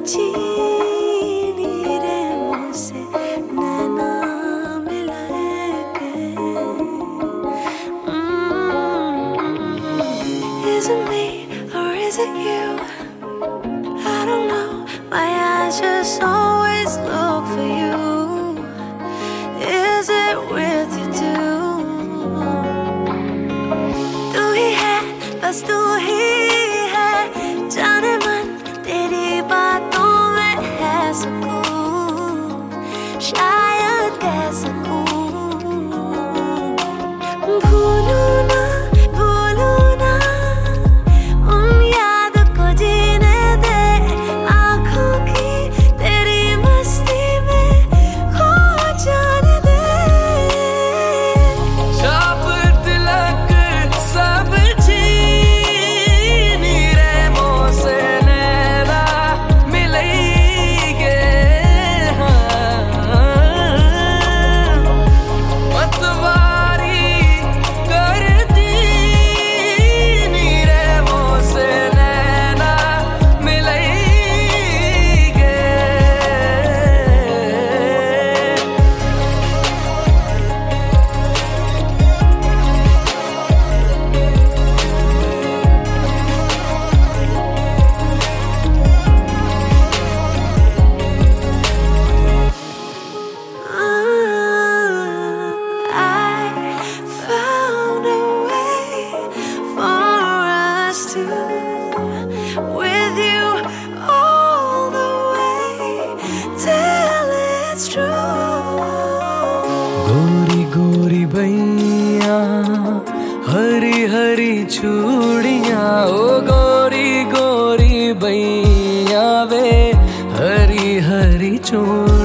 चीनी रे मुझसे नैना मिलाए के Is it me or is it you? I don't know, my eyes just always look for you. Is it with you too? तू ही है, बस तू ही है, जाने मन तेरी बातों में है सुकून, शायद कह सकूं भूलूं ना उन याद को जीने दे, आँखों की तेरी मस्ती में खो जाने दे। छाप तिलक सब चीनी रे मोसे नैना मिलेंगे मतवारी कर दीनी रे मोसे नैना मिलेंगे। I found a way for us to, with you all the way till it's true. गोरी गोरी बैया हरी हरी चूड़ियाँ, ओ गोरी गोरी बैया वे हरी हरी चूड़ियाँ।